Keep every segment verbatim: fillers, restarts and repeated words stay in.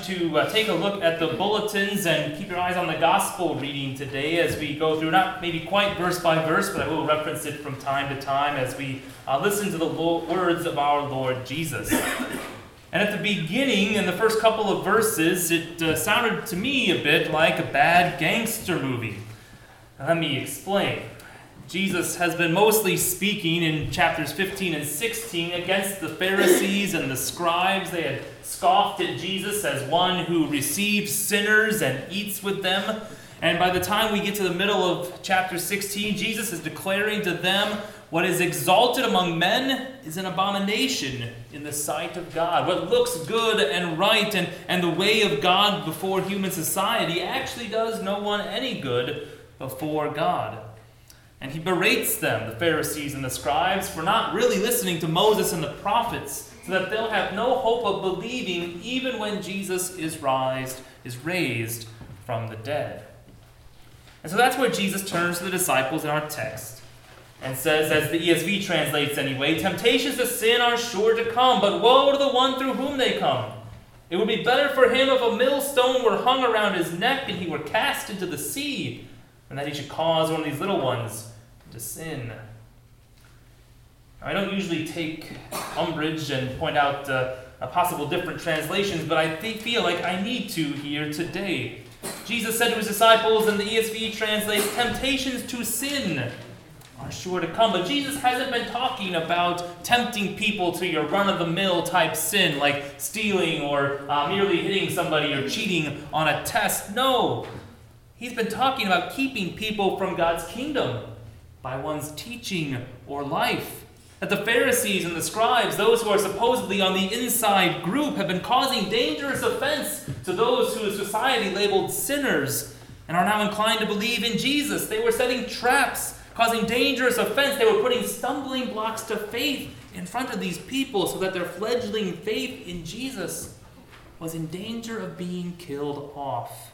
to uh, take a look at the bulletins and keep your eyes on the gospel reading today as we go through, not maybe quite verse by verse, but I will reference it from time to time as we uh, listen to the lo- words of our Lord Jesus. And at the beginning, in the first couple of verses, it uh, sounded to me a bit like a bad gangster movie. Now, let me explain. Jesus has been mostly speaking in chapters fifteen and sixteen against the Pharisees and the scribes. They had scoffed at Jesus as one who receives sinners and eats with them. And by the time we get to the middle of chapter sixteen, Jesus is declaring to them, what is exalted among men is an abomination in the sight of God. What looks good and right and, and the way of God before human society actually does no one any good before God. And he berates them, the Pharisees and the scribes, for not really listening to Moses and the prophets, so that they'll have no hope of believing even when Jesus is raised, is raised from the dead. And so that's where Jesus turns to the disciples in our text and says, as the E S V translates anyway, temptations to sin are sure to come, but woe to the one through whom they come. It would be better for him if a millstone were hung around his neck and he were cast into the sea, and that he should cause one of these little ones to sin. Now, I don't usually take umbrage and point out uh, possible different translations, but I th- feel like I need to here today. Jesus said to his disciples, and the E S V translates, temptations to sin are sure to come. But Jesus hasn't been talking about tempting people to your run-of-the-mill type sin, like stealing or uh, merely hitting somebody or cheating on a test. No. He's been talking about keeping people from God's kingdom by one's teaching or life. That the Pharisees and the scribes, those who are supposedly on the inside group, have been causing dangerous offense to those who society labeled sinners and are now inclined to believe in Jesus. They were setting traps, causing dangerous offense. They were putting stumbling blocks to faith in front of these people so that their fledgling faith in Jesus was in danger of being killed off.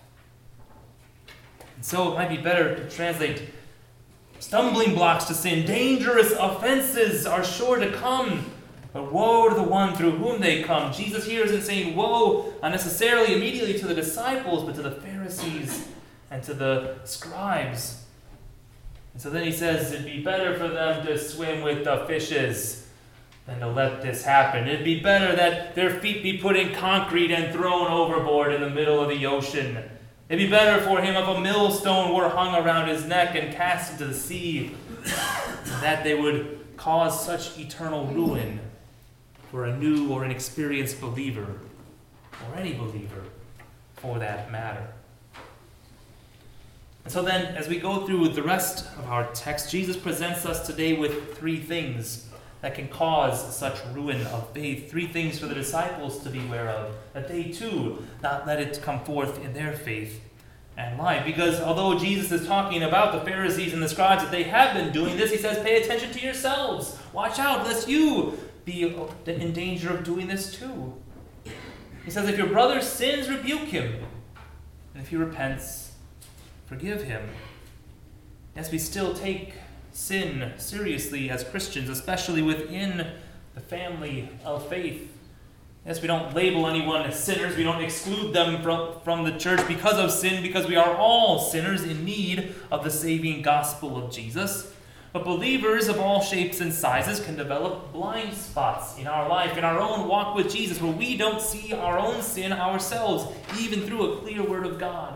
And so it might be better to translate stumbling blocks to sin, dangerous offenses are sure to come, but woe to the one through whom they come. Jesus here isn't saying woe not necessarily immediately to the disciples, but to the Pharisees and to the scribes. And so then he says it'd be better for them to swim with the fishes than to let this happen. It'd be better that their feet be put in concrete and thrown overboard in the middle of the ocean. It'd be better for him if a millstone were hung around his neck and cast into the sea, that they would cause such eternal ruin for a new or inexperienced believer, or any believer for that matter. And so then, as we go through the rest of our text, Jesus presents us today with three things that can cause such ruin of faith. Three things for the disciples to beware of, that they too not let it come forth in their faith and life. Because although Jesus is talking about the Pharisees and the scribes, that they have been doing this, he says, pay attention to yourselves. Watch out, lest you be in danger of doing this too. He says, if your brother sins, rebuke him. And if he repents, forgive him. Yes, we still take sin seriously as Christians, especially within the family of faith. Yes, we don't label anyone as sinners. We don't exclude them from, from the church because of sin, because we are all sinners in need of the saving gospel of Jesus. But believers of all shapes and sizes can develop blind spots in our life, in our own walk with Jesus, where we don't see our own sin ourselves, even through a clear word of God.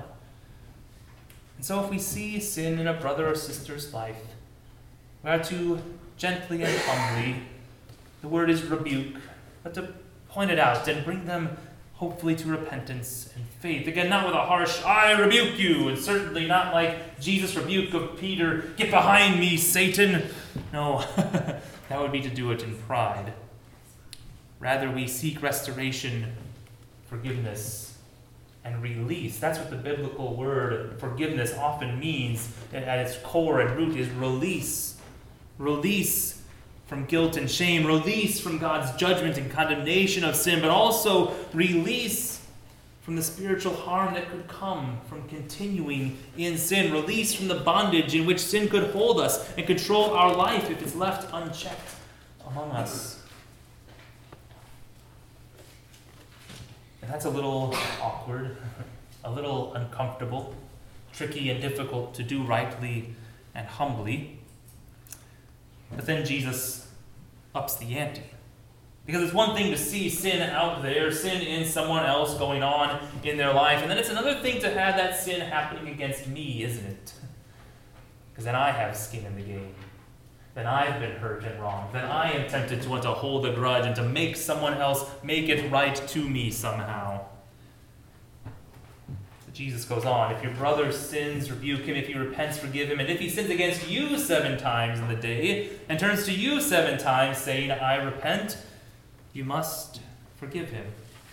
And so if we see sin in a brother or sister's life, we are to gently and humbly, the word is rebuke, but to point it out and bring them hopefully to repentance and faith. Again, not with a harsh, I rebuke you, and certainly not like Jesus' rebuke of Peter, get behind me, Satan. No, that would be to do it in pride. Rather, we seek restoration, forgiveness, and release. That's what the biblical word forgiveness often means at its core and root is release. Release from guilt and shame, release from God's judgment and condemnation of sin, but also release from the spiritual harm that could come from continuing in sin, release from the bondage in which sin could hold us and control our life if it's left unchecked among us. And that's a little awkward, a little uncomfortable, tricky and difficult to do rightly and humbly. But then Jesus ups the ante. Because it's one thing to see sin out there, sin in someone else going on in their life, and then it's another thing to have that sin happening against me, isn't it? Because then I have skin in the game. Then I've been hurt and wronged. Then I am tempted to want to hold a grudge and to make someone else make it right to me somehow. So Jesus goes on, if your brother sins, rebuke him. If he repents, forgive him. And if he sins against you seven times in the day and turns to you seven times saying, I repent, you must forgive him.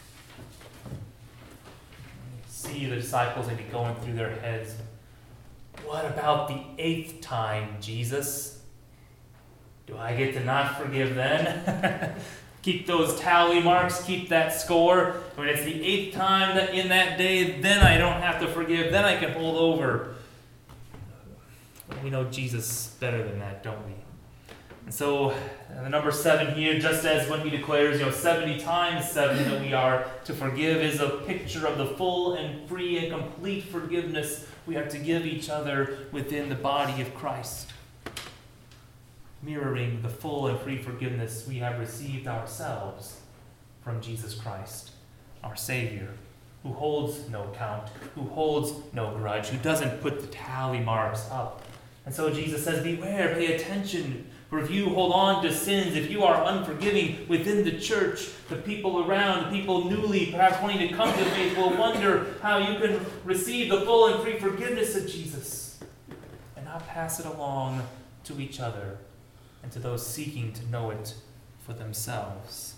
See the disciples maybe going through their heads. What about the eighth time, Jesus? Do I get to not forgive then? Keep those tally marks, keep that score. When it's the eighth time that in that day, then I don't have to forgive, then I can hold over. We know Jesus better than that, don't we? And so, uh, the number seven here, just as when he declares, you know, seventy times seven that we are to forgive, is a picture of the full and free and complete forgiveness we are to give each other within the body of Christ. Mirroring the full and free forgiveness we have received ourselves from Jesus Christ, our Savior, who holds no count, who holds no grudge, who doesn't put the tally marks up. And so Jesus says, beware, pay attention. For if you hold on to sins, if you are unforgiving within the church, the people around, the people newly perhaps wanting to come to faith will wonder how you can receive the full and free forgiveness of Jesus and not pass it along to each other and to those seeking to know it for themselves.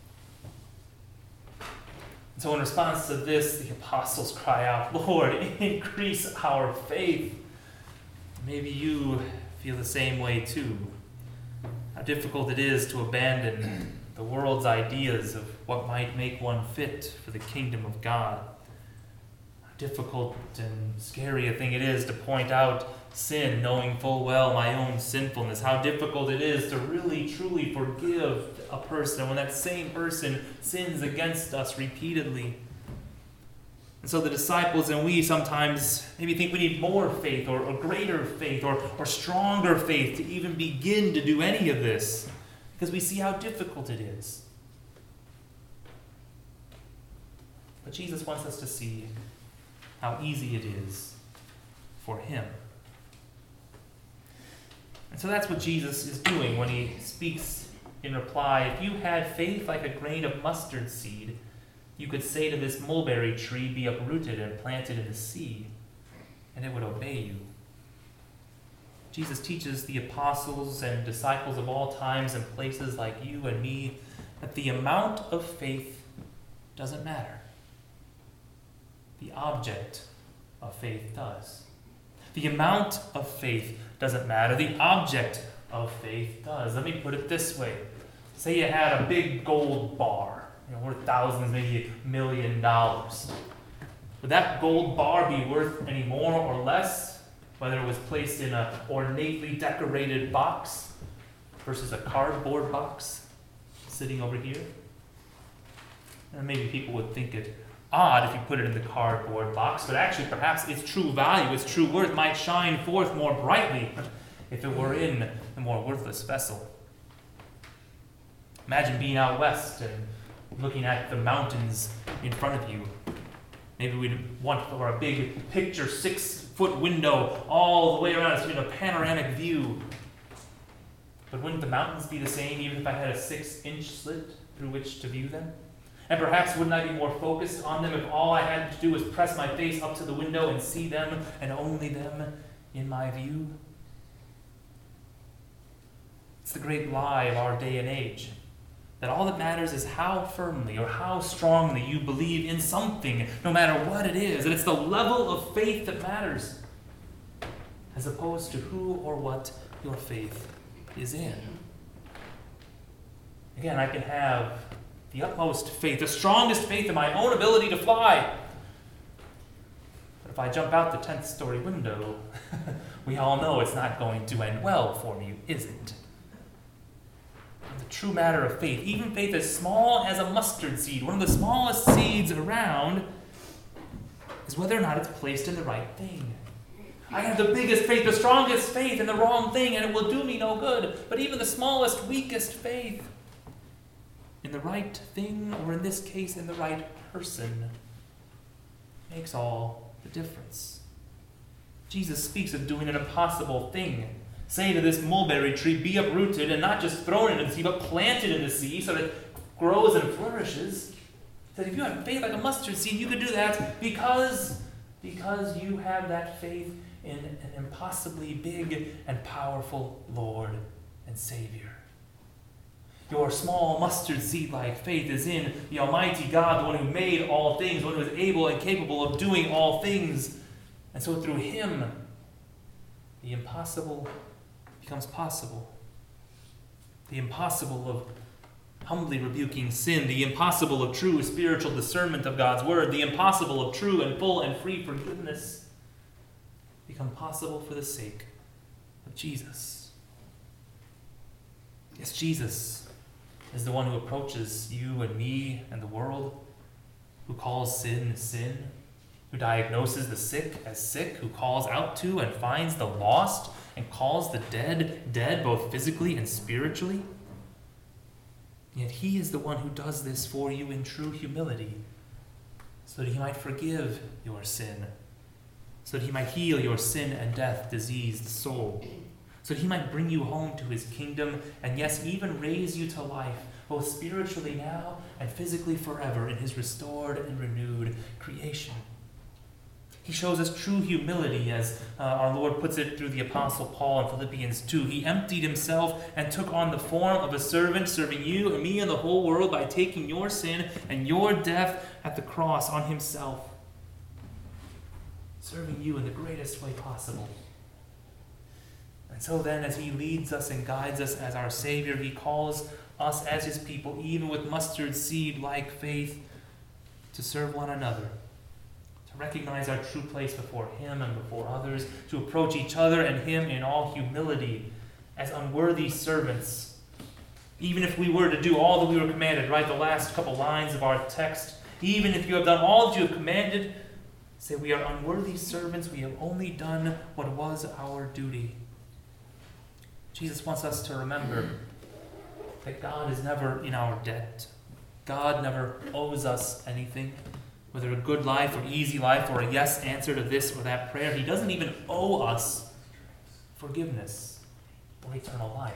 And so in response to this, the apostles cry out, Lord, increase our faith. Maybe you feel the same way too. How difficult it is to abandon the world's ideas of what might make one fit for the kingdom of God. How difficult and scary a thing it is to point out sin, knowing full well my own sinfulness. How difficult it is to really, truly forgive a person when that same person sins against us repeatedly. And so the disciples and we sometimes maybe think we need more faith or, or greater faith or, or stronger faith to even begin to do any of this because we see how difficult it is. But Jesus wants us to see how easy it is for him. And so that's what Jesus is doing when he speaks in reply. If you had faith like a grain of mustard seed, you could say to this mulberry tree, be uprooted and planted in the sea, and it would obey you. Jesus teaches the apostles and disciples of all times and places like you and me that the amount of faith doesn't matter. The object of faith does. The amount of faith doesn't matter. The object of faith does. Let me put it this way. Say you had a big gold bar, you know, worth thousands, maybe a million dollars. Would that gold bar be worth any more or less, whether it was placed in an ornately decorated box versus a cardboard box sitting over here? And maybe people would think it odd if you put it in the cardboard box, but actually perhaps its true value, its true worth might shine forth more brightly if it were in the more worthless vessel. Imagine being out west and looking at the mountains in front of you. Maybe we'd want for a big picture, six-foot window all the way around us, so we have a panoramic view. But wouldn't the mountains be the same even if I had a six-inch slit through which to view them? And perhaps wouldn't I be more focused on them if all I had to do was press my face up to the window and see them and only them in my view? It's the great lie of our day and age, that all that matters is how firmly or how strongly you believe in something, no matter what it is. And it's the level of faith that matters, as opposed to who or what your faith is in. Again, I can have the utmost faith, the strongest faith in my own ability to fly. But if I jump out the tenth story window, we all know it's not going to end well for me, is it? the true matter of faith, even faith as small as a mustard seed, one of the smallest seeds around, is whether or not it's placed in the right thing. I have the biggest faith, the strongest faith in the wrong thing, and it will do me no good. But even the smallest, weakest faith in the right thing, or in this case, in the right person, makes all the difference. Jesus speaks of doing an impossible thing. Say to this mulberry tree, be uprooted, and not just thrown into the sea, but planted in the sea so that it grows and flourishes. That if you have faith like a mustard seed, you could do that because, because you have that faith in an impossibly big and powerful Lord and Savior. Your small mustard seed-like faith is in the Almighty God, the one who made all things, the one who is able and capable of doing all things. And so through Him, the impossible becomes possible. The impossible of humbly rebuking sin, the impossible of true spiritual discernment of God's Word, the impossible of true and full and free forgiveness become possible for the sake of Jesus. Yes, Jesus is the one who approaches you and me and the world, who calls sin sin, who diagnoses the sick as sick, who calls out to and finds the lost and calls the dead dead, both physically and spiritually. Yet He is the one who does this for you in true humility, so that He might forgive your sin, so that He might heal your sin and death diseased soul, so that He might bring you home to His kingdom, and yes, even raise you to life, both spiritually now and physically forever in His restored and renewed creation. He shows us true humility, as uh, our Lord puts it through the Apostle Paul in Philippians two. He emptied Himself and took on the form of a servant, serving you and me and the whole world by taking your sin and your death at the cross on Himself, serving you in the greatest way possible. And so then, as He leads us and guides us as our Savior, He calls us as His people, even with mustard seed-like faith, to serve one another, to recognize our true place before Him and before others, to approach each other and Him in all humility as unworthy servants. Even if we were to do all that we were commanded, right, the last couple lines of our text, even if you have done all that you have commanded, say we are unworthy servants, we have only done what was our duty. Jesus wants us to remember that God is never in our debt. God never owes us anything, whether a good life or easy life or a yes answer to this or that prayer. He doesn't even owe us forgiveness or eternal life.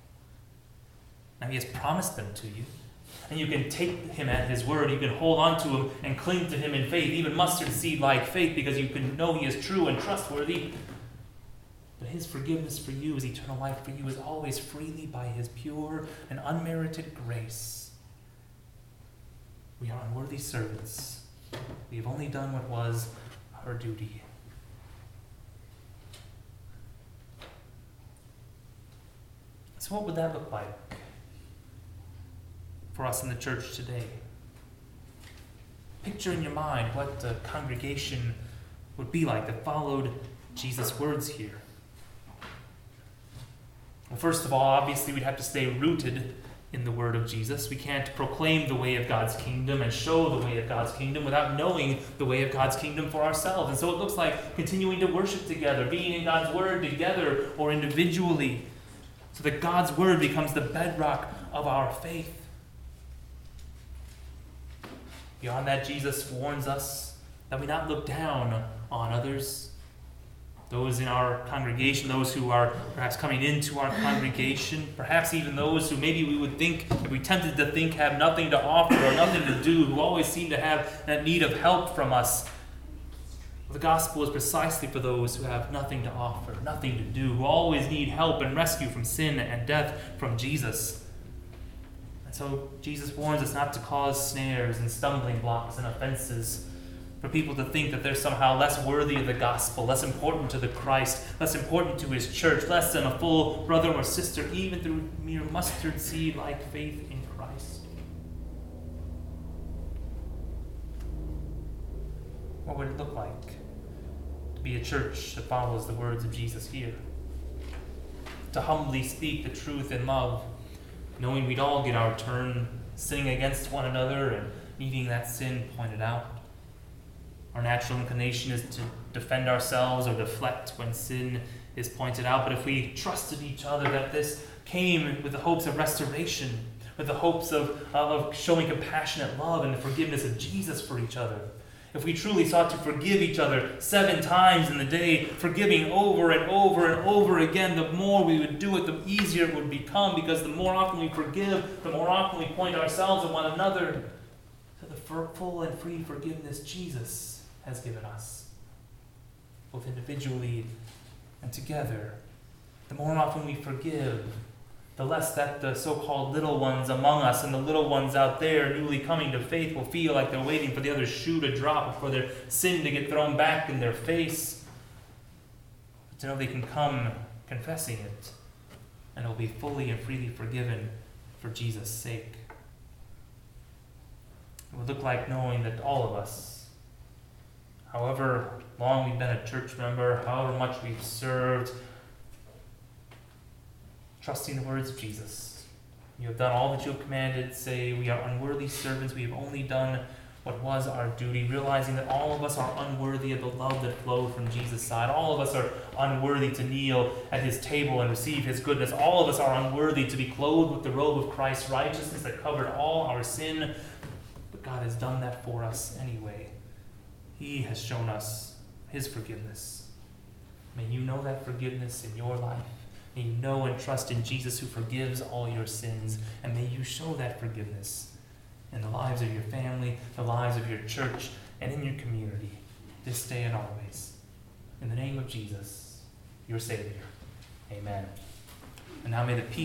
Now He has promised them to you, and you can take Him at His word. You can hold on to Him and cling to Him in faith, even mustard seed-like faith, because you can know He is true and trustworthy. But His forgiveness for you, His eternal life for you, is always freely by His pure and unmerited grace. We are unworthy servants. We have only done what was our duty. So what would that look like for us in the church today? Picture in your mind what the congregation would be like that followed Jesus' words here. Well, first of all, obviously, we'd have to stay rooted in the word of Jesus. We can't proclaim the way of God's kingdom and show the way of God's kingdom without knowing the way of God's kingdom for ourselves. And so it looks like continuing to worship together, being in God's word together or individually, so that God's word becomes the bedrock of our faith. Beyond that, Jesus warns us that we not look down on others, those in our congregation, those who are perhaps coming into our congregation, perhaps even those who maybe we would think, if we tempted to think, have nothing to offer or nothing to do, who always seem to have that need of help from us. The gospel is precisely for those who have nothing to offer, nothing to do, who always need help and rescue from sin and death from Jesus. And so Jesus warns us not to cause snares and stumbling blocks and offenses for people to think that they're somehow less worthy of the gospel, less important to the Christ, less important to His church, less than a full brother or sister, even through mere mustard seed-like faith in Christ. What would it look like to be a church that follows the words of Jesus here? To humbly speak the truth in love, knowing we'd all get our turn sinning against one another and needing that sin pointed out. Our natural inclination is to defend ourselves or deflect when sin is pointed out. But if we trusted each other that this came with the hopes of restoration, with the hopes of, of showing compassionate love and the forgiveness of Jesus for each other, if we truly sought to forgive each other seven times in the day, forgiving over and over and over again, the more we would do it, the easier it would become, because the more often we forgive, the more often we point ourselves and one another to the full and free forgiveness Jesus has given us, both individually and together. The more often we forgive, the less that the so-called little ones among us and the little ones out there newly coming to faith will feel like they're waiting for the other shoe to drop, for their sin to get thrown back in their face. But to know they can come confessing it, and it will be fully and freely forgiven for Jesus' sake. It would look like knowing that all of us, however long we've been a church member, however much we've served, trusting the words of Jesus. You have done all that you have commanded. Say, we are unworthy servants. We have only done what was our duty, realizing that all of us are unworthy of the love that flowed from Jesus' side. All of us are unworthy to kneel at his table and receive his goodness. All of us are unworthy to be clothed with the robe of Christ's righteousness that covered all our sin. But God has done that for us anyway. He has shown us his forgiveness. May you know that forgiveness in your life. May you know and trust in Jesus who forgives all your sins. And may you show that forgiveness in the lives of your family, the lives of your church, and in your community, this day and always. In the name of Jesus, your Savior. Amen. And now may the peace